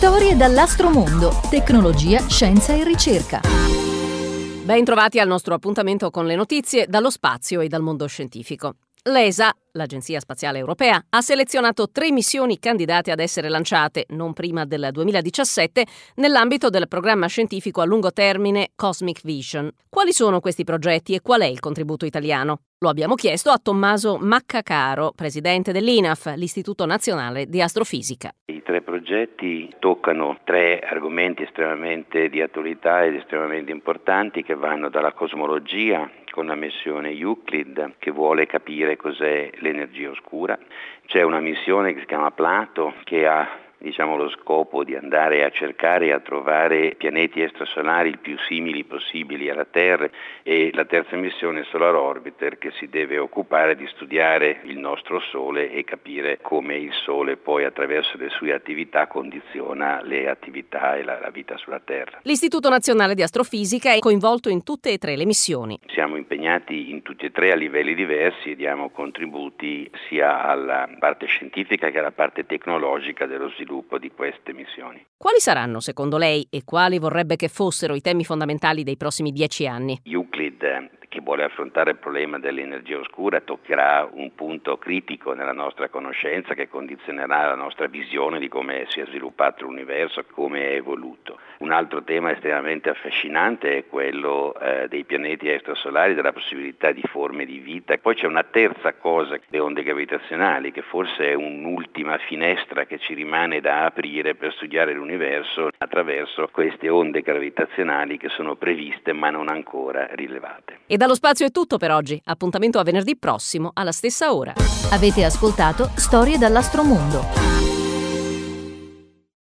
Storie dall'astromondo, tecnologia, scienza e ricerca. Ben trovati al nostro appuntamento con le notizie dallo spazio e dal mondo scientifico. L'ESA, l'Agenzia Spaziale Europea, ha selezionato 3 missioni candidate ad essere lanciate, non prima del 2017, nell'ambito del programma scientifico a lungo termine Cosmic Vision. Quali sono questi progetti e qual è il contributo italiano? Lo abbiamo chiesto a Tommaso Maccacaro, presidente dell'INAF, l'Istituto Nazionale di Astrofisica. I 3 progetti toccano 3 argomenti estremamente di attualità ed estremamente importanti che vanno dalla cosmologia, con la missione Euclid che vuole capire cos'è l'energia oscura. C'è una missione che si chiama Plato che ha lo scopo di andare a cercare e a trovare pianeti extrasolari il più simili possibili alla Terra, e la terza missione Solar Orbiter che si deve occupare di studiare il nostro Sole e capire come il Sole poi attraverso le sue attività condiziona le attività e la vita sulla Terra. L'Istituto Nazionale di Astrofisica è coinvolto in tutte e 3 le missioni. Siamo impegnati in tutti e 3 a livelli diversi e diamo contributi sia alla parte scientifica che alla parte tecnologica dello sviluppo di queste missioni. Quali saranno, secondo lei, e quali vorrebbe che fossero i temi fondamentali dei prossimi 10 anni? Euclid, che vuole affrontare il problema dell'energia oscura, toccherà un punto critico nella nostra conoscenza che condizionerà la nostra visione di come si è sviluppato l'universo, come è evoluto. Un altro tema estremamente affascinante è quello dei pianeti extrasolari, della possibilità di forme di vita. Poi c'è una terza cosa, le onde gravitazionali, che forse è un'ultima finestra che ci rimane da aprire per studiare l'universo attraverso queste onde gravitazionali che sono previste ma non ancora rilevate. E dallo spazio è tutto per oggi. Appuntamento a venerdì prossimo alla stessa ora. Avete ascoltato Storie dall'astromondo.